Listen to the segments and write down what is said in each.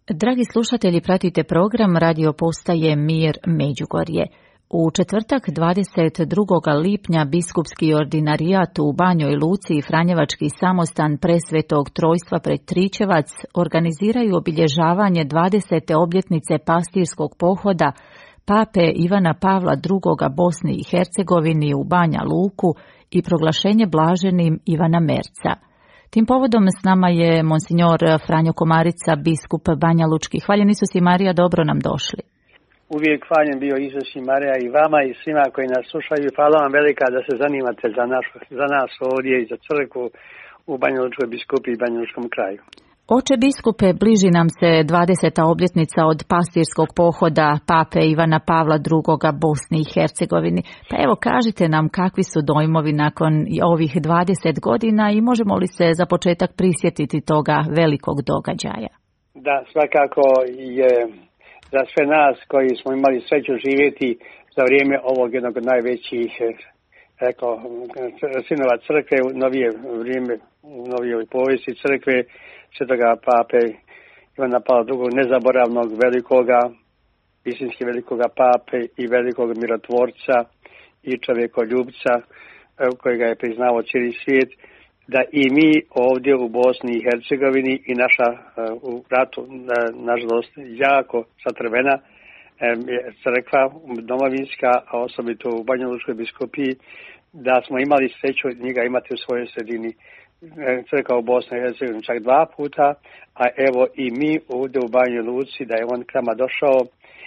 Dragi slušatelji, pratite program radio postaje Mir Međugorje. U četvrtak 22. lipnja biskupski ordinarijat u Banjoj Luci i Franjevački samostan Presvetog Trojstva pred Tričevac organiziraju obilježavanje 20. obljetnice pastirskog pohoda Pape Ivana Pavla II. Bosni i Hercegovini u Banja Luku i proglašenje blaženim Ivana Merca. Tim povodom s nama je monsignor Franjo Komarica, biskup Banja Lučki. Hvaljen Isus i Marija, dobro nam došli. Uvijek hvaljen bio Isus i Marija i vama i svima koji nas slušaju. Hvala vam velika da se zanimate za nas ovdje i za crkvu u Banja Lučkoj biskupiji i Banja Lučkom kraju. Oče biskupe, bliži nam se 20. obljetnica od pastirskog pohoda Pape Ivana Pavla II. Bosni i Hercegovini. Pa evo, kažite nam kakvi su dojmovi nakon ovih 20 godina i možemo li se za početak prisjetiti toga velikog događaja? Da, svakako je za sve nas koji smo imali sreću živjeti za vrijeme ovog jednog od najvećih sinova crkve u novije vrijeme, u novijoj povijesti crkve, svetoga Pape Ivana Pavla II. Nezaboravnog velikoga, istinski velikoga pape i velikog mirotvorca i čovjekoljubca kojega je priznao cijeli svijet, da i mi ovdje u Bosni i Hercegovini i naša u ratu, nažalost, jako satrvena crkva domovinska, a osobito u Banja Lučkoj biskupiji, da smo imali sreću njega imati u svojoj sredini. Crkva u Bosni i Hercegovini čak 2 puta, a evo i mi ovdje u Banjoj Luci, da je on k nama došao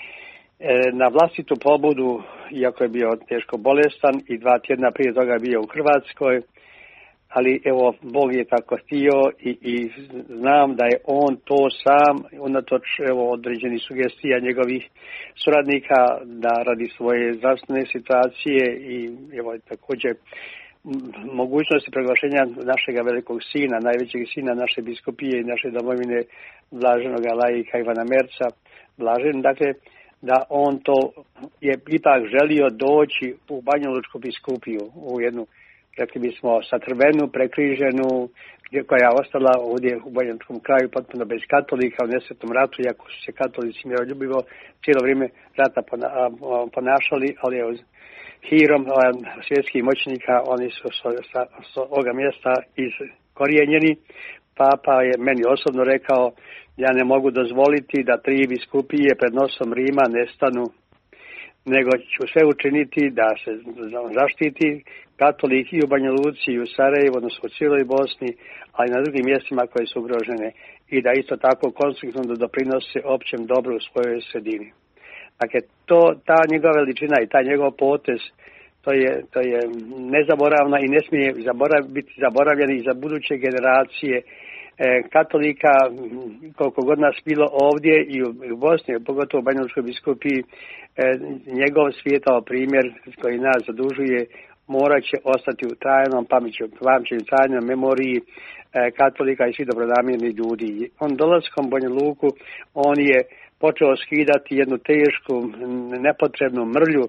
na vlastitu pobudu, iako je bio teško bolestan i 2 tjedna prije toga bio u Hrvatskoj, ali evo Bog je tako htio i znam da je on to sam, unatoč određenih sugestija njegovih suradnika, da radi svoje zdravstvene situacije i evo također mogućnosti proglašenja našega velikog sina, najvećeg sina naše biskupije i naše domovine, blaženoga laika Ivana Merca, blažen, dakle, da on to je ipak želio doći u Banja Lučku biskupiju, u jednu, rekli bismo, satrvenu, prekriženu, koja je ostala ovdje u Banja Lučkom kraju potpuno bez katolika u nesretnom ratu, iako su se katolici miroljubivo cijelo vrijeme rata ponašali, ali je hirom svjetskih moćnika oni su s ovoga mjesta iskorijenjeni. Papa je meni osobno rekao, ja ne mogu dozvoliti da 3 biskupije pred nosom Rima nestanu, nego ću sve učiniti da se zaštiti katolik i u Banja Luci i u Sarajevu, odnosno u cijeloj Bosni, ali i na drugim mjestima koje su ugrožene i da isto tako konstruktivno doprinose općem dobru u svojoj sredini. Dakle, ta njegova veličina i taj njegov potez, to je nezaboravna i ne smije biti zaboravljeni i za buduće generacije katolika, koliko god nas bilo ovdje i u Bosni, pogotovo u Banja Lučkoj biskupiji, njegov svijetao primjer koji nas zadužuje morat će ostati u trajnom pamćenju, trajnoj memoriji katolika i svih dobronamjernih ljudi. On dolaskom u Banja Luku, on je počeo skidati jednu tešku, nepotrebnu mrlju,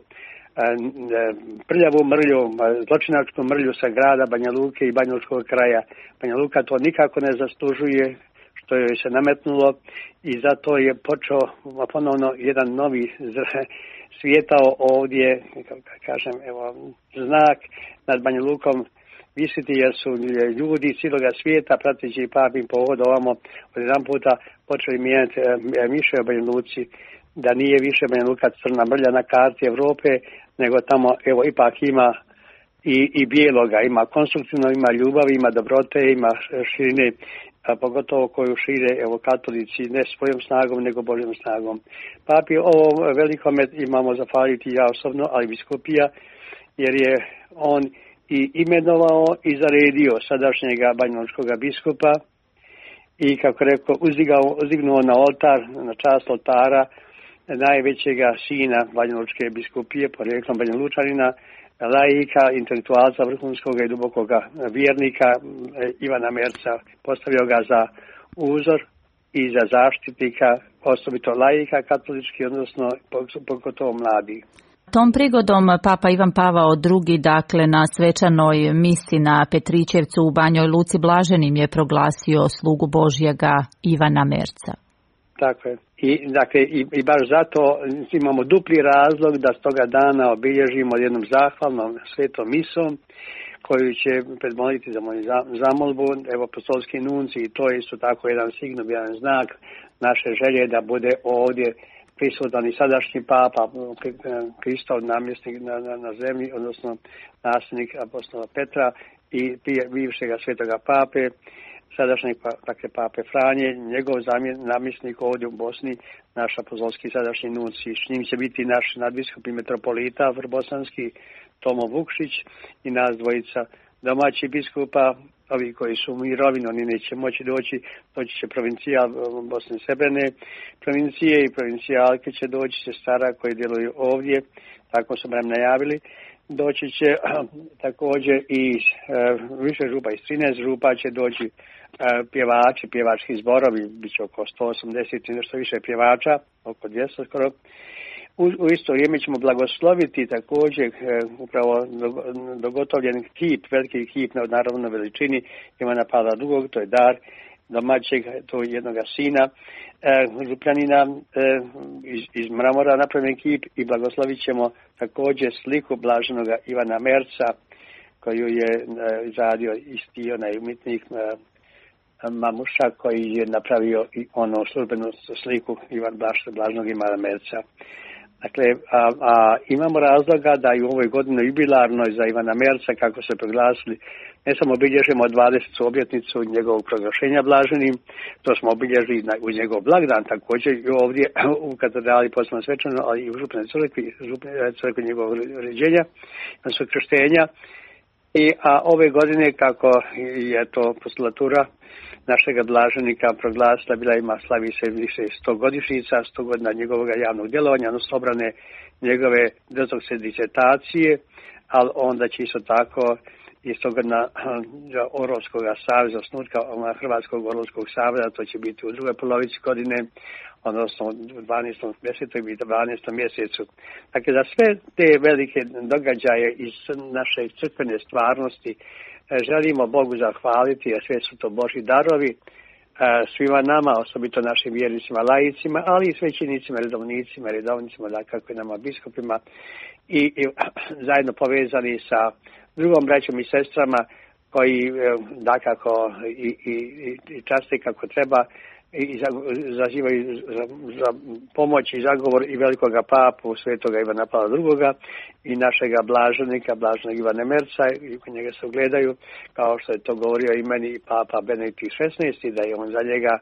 prljavu mrlju, zločinačku mrlju sa grada Banja Luke i Banja Lučkog kraja. Banja Luka to nikako ne zaslužuje, što joj se nametnulo, i zato je počeo ponovno jedan novi svijetao ovdje, kažem, evo, znak nad Banja Lukom visiti, jer su ljudi cijeloga svijeta, prateći papin pohod ovamo, od jedan puta počeli mijenjati miše o Banja Luci, da nije više Banja Luka crna mrlja na karti Europe, nego tamo evo ipak ima i bijeloga, ima konstruktivno, ima ljubavi, ima dobrote, ima širine, a pogotovo koju šire evo katolici ne svojom snagom nego Božjom snagom. Papi ovo velikome imamo zahvaliti ja osobno, ali biskupija, jer je on i imenovao i zaredio sadašnjega banjalučkoga biskupa i, kako rekao, uzdignuo na oltar, na čast oltara, najvećega sina Banjalučke biskupije, porijeklom Banjalučanina, laika, intelektualca, vrhunskoga i dubokoga vjernika Ivana Merca. Postavio ga za uzor i za zaštitnika, osobito laika katolički, odnosno pogotovo mladi. Tom prigodom Papa Ivan Pavao II. Dakle, na svečanoj misi na Petričevcu u Banjoj Luci blaženim je proglasio slugu Božjega Ivana Merca. Tako je. I baš zato imamo dupli razlog da s toga dana obilježimo jednom zahvalnom svetom misom koju će predmoliti za moju zamolbu, evo apostolski nunci, i to je isto tako jedan signal, jedan znak naše želje da bude ovdje prisutan i sadašnji papa, Kristov namjesnik na zemlji, odnosno nasljednik apostola Petra i bivšega svetoga pape, sadašnjeg pape Franje, njegov namjesnik ovdje u Bosni, naš apostolski sadašnji nunci. S njim će biti naš nadbiskup i metropolita vrbosanski Tomo Vukšić i nas dvojica domaći biskupa, ovi koji su u mirovini, oni neće moći doći će provincijal Bosne i Srebrene provincije i provincijalke će doći, sestara koji djeluju ovdje, tako su nam najavili. Doći će također i više župa, iz 13 župa će doći pjevači, pjevački zborovi, bit će oko 180 i nešto više pjevača, oko 200 skoro. U isto vrijeme ćemo blagosloviti također upravo dogotovljen kip, veliki kip na narodnoj veličini Ivana Pavla II, to je dar domaćeg, to je jednoga sina župljanina, iz mramora napravljen kip, i blagoslovit ćemo također sliku blaženoga Ivana Merca koju je izradio isti onaj umjetnik Mamuša koji je napravio i ono službenu sliku blaženog Ivana Merca. Dakle, imamo razloga da i u ovoj godini jubilarnoj za Ivana Merca, kako se proglasili, ne samo obilježimo 20. obljetnicu njegovog proglašenja blaženim, to smo obilježili uz njegov blagdan također i ovdje u katedrali posebno svečano, ali i u župnoj crkvi njegovog rođenja, odnosno krštenja. A ove godine, kako je to postulatura našega blaženika proglasila, slavi se više 100 godišnjica, 100 godina njegovog javnog djelovanja, odnosno obrane njegove doktorske disertacije, ali onda će isto tako iz toga Orovskog saveza, osnutka Hrvatskog Orovskog saveza, to će biti u drugoj polovici godine, odnosno u 12. mjesecu i 12. mjesecu. Dakle, za sve te velike događaje iz naše crkvene stvarnosti želimo Bogu zahvaliti, jer sve su to Božji darovi svima nama, osobito našim vjernicima, laicima, ali i svećenicima, redovnicima, dakako i nama biskupima i zajedno povezani sa drugom braćom i sestrama koji dakako i časte kako treba i zazivaju za pomoć i zagovor i velikoga papu svetoga Ivana Pavla II i našega blaženog Ivana Merca, i kod njega se ugledaju, kao što je to govorio i meni papa Benedikt XVI, da je on za njega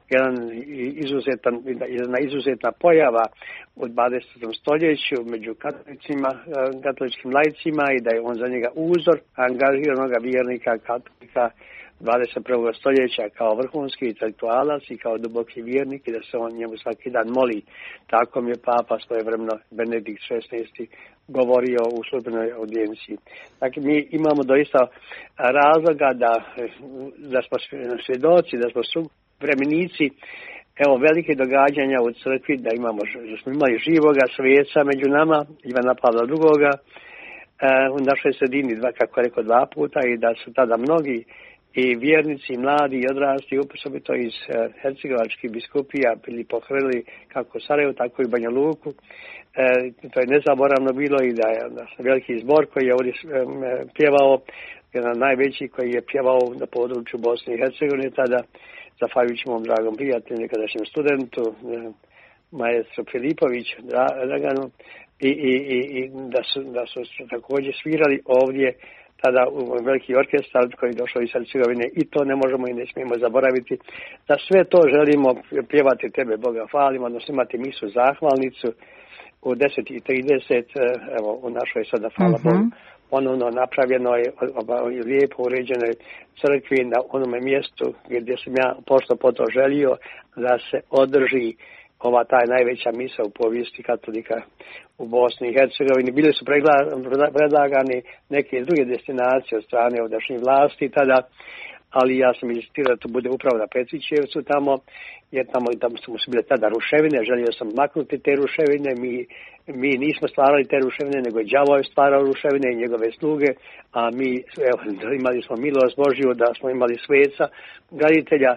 jedna izuzetna pojava u 20. stoljeću među katoličkim laicima i da je on za njega uzor angažiranog vjernika katolika 21. stoljeća kao vrhunski intelektualac i kao duboki vjernik i da se on njemu svaki dan moli. Tako mi je papa svojevremeno Benedikt XVI govorio u službenoj audijenciji. Dakle, mi imamo doista razloga da smo svjedoci, da smo vremenici velike događanja u crkvi, da smo imali živoga sveca među nama, Ivana Pavla II, u našoj sredini, kako rekao, 2 puta, i da su tada mnogi i vjernici, i mladi, i odrasli, osobito iz hercegovačkih biskupija, bili pohrlili kako Sarajevo, tako i Banja Luku. To je nezaboravno bilo i da je veliki zbor koji je ovdje pjevao, jedan najveći koji je pjevao na području Bosne i Hercegovine tada, zahvaljujući mom dragom prijatelju, nekadašnjem studentu, maestru Filipović, Draganu, i da su također svirali ovdje tada u veliki orkestar koji je došao iz Hercegovine, i to ne možemo i ne smijemo zaboraviti. Da sve to želimo pjevati Tebe, Boga hvalimo, odnosno imati misu zahvalnicu u 10:30, evo u našoj sada, hvala Bogu, ponovno napravljenoj, lijepo uređenoj crkvi na onome mjestu gdje sam ja pošto poto želio da se održi ta najveća misa u povijesti katolika u Bosni i Hercegovini. Bile su predlagane neke druge destinacije od strane ovdašnjih vlasti tada, ali ja sam insistirao da to bude upravo na Petrićevcu tamo, jer tamo su bile tada ruševine, želio sam maknuti te ruševine, mi nismo stvarali te ruševine, nego je đavo je stvarao ruševine i njegove sluge, a mi imali smo milost Božju da smo imali sveca, graditelja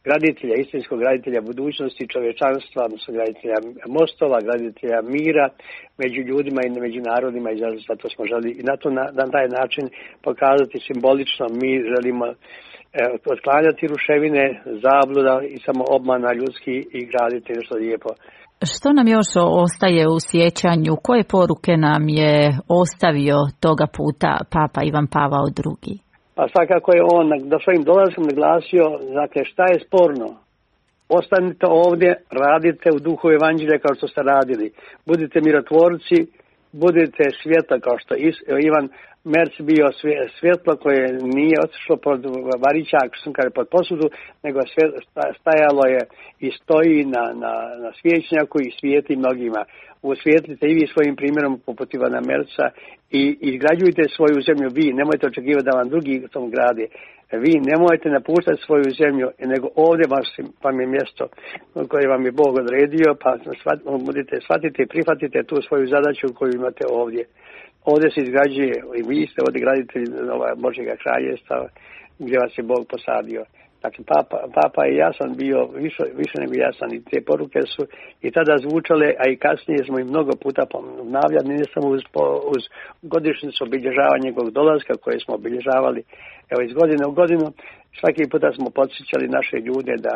graditelja, istinskog graditelja budućnosti čovječanstva, odnosno graditelja mostova, graditelja mira među ljudima i među narodima i zato smo želi i na taj način pokazati simbolično mi želimo otklanjati ruševine, zabluda i samo obmana ljudski i graditi nešto lijepo. Što nam još ostaje u sjećanju? Koje poruke nam je ostavio toga puta Papa Ivan Pavao II? Pa svakako je on da svojim dolaskom naglasio, dakle, šta je sporno? Ostanite ovdje, radite u duhu evanđelja kao što ste radili. Budite mirotvorci, budite svjetla kao što Ivan Merc bio svjetlo koje nije otišlo pod varićak, pod posudu, nego stajalo je i stoji na svječnjaku i svijeti mnogima. Usvijetlite i vi svojim primjerom poput Ivana Merca i izgrađujte svoju zemlju vi, nemojte očekivati da vam drugi tom grade. Vi nemojte napuštati svoju zemlju, nego ovdje vam je mjesto koje vam je Bog odredio, pa shvatite i prihvatite tu svoju zadaću koju imate ovdje. Ovdje se izgrađuje i vi ste ovdje graditelji Božjega kraljevstva gdje vas je Bog posadio. Dakle, Papa je jasan bio, više nego jasan i te poruke su i tada zvučale, a i kasnije smo ih mnogo puta ponavljali, ne samo uz godišnjicu obilježavanja njegovog dolaska koje smo obilježavali evo iz godine u godinu. Svaki puta smo podsjećali naše ljude da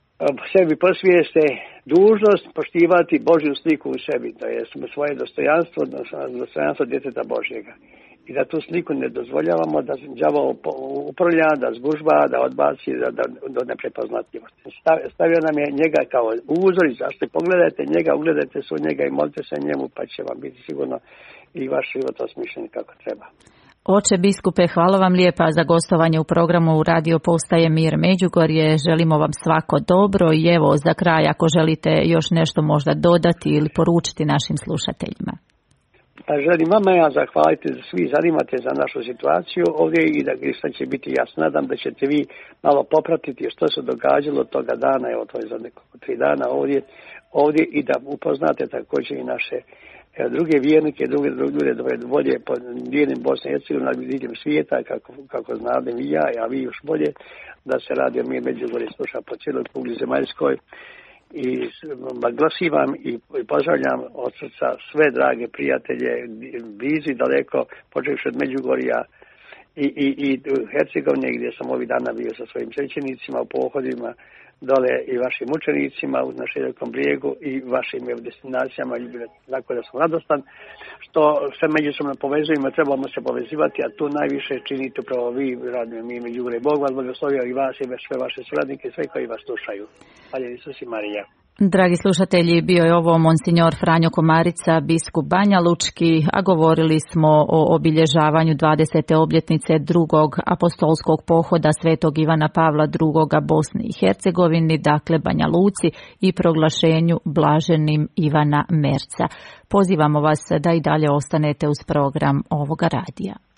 sebi posvijeste dužnost poštivati Božju sliku u sebi, to je svoje dostojanstvo djeteta Božjega. I da tu sliku ne dozvoljavamo da đavo uprlja, da zgužba, da odbaci, do neprepoznatljivosti. Stavio nam je njega kao uzor i zašto pogledajte njega, ugledajte se u njega i molite se njemu, pa će vam biti sigurno i vaš život osmišljen kako treba. Oče biskupe, hvala vam lijepa za gostovanje u programu Radio Postaje Mir Međugorje. Želimo vam svako dobro i evo za kraj ako želite još nešto možda dodati ili poručiti našim slušateljima. Želim vama ja zahvaliti da svi zanimate za našu situaciju ovdje i da Krista će biti jasno. Nadam da ćete vi malo popratiti što se događalo toga dana, evo to je za nekoliko 3 dana ovdje i da upoznate također i naše druge vjernike, druge ljude bolje po dijelim Bosne i Hercegovine, diljem svijeta, kako znadem i ja, a vi još bolje, da se Radio Mir Međugorje sluša po cijeloj kugli zemaljskoj. I glasivam i pozdravljam od srca sve drage prijatelje, blizu i daleko, počevši od Međugorja i Hercegovine, gdje sam ovih dana bio sa svojim svećenicima u pohodima, dole i vašim učenicima na Širokom brijegu i vašim destinacijama, tako da sam radostan što se međusobno povezujemo, trebamo se povezivati, a tu najviše činite upravo vi, Radio Mir Međugorje. Bog vas blagoslovio i vas i sve vaše suradnike, sve koji vas slušaju. Hvala Isus i Marija. Dragi slušatelji, bio je ovo Monsignor Franjo Komarica, biskup Banja Lučki, a govorili smo o obilježavanju 20. obljetnice drugog apostolskog pohoda Svetog Ivana Pavla II. Bosni i Hercegovini, dakle Banja Luci, i proglašenju blaženim Ivana Merca. Pozivamo vas da i dalje ostanete uz program ovoga radija.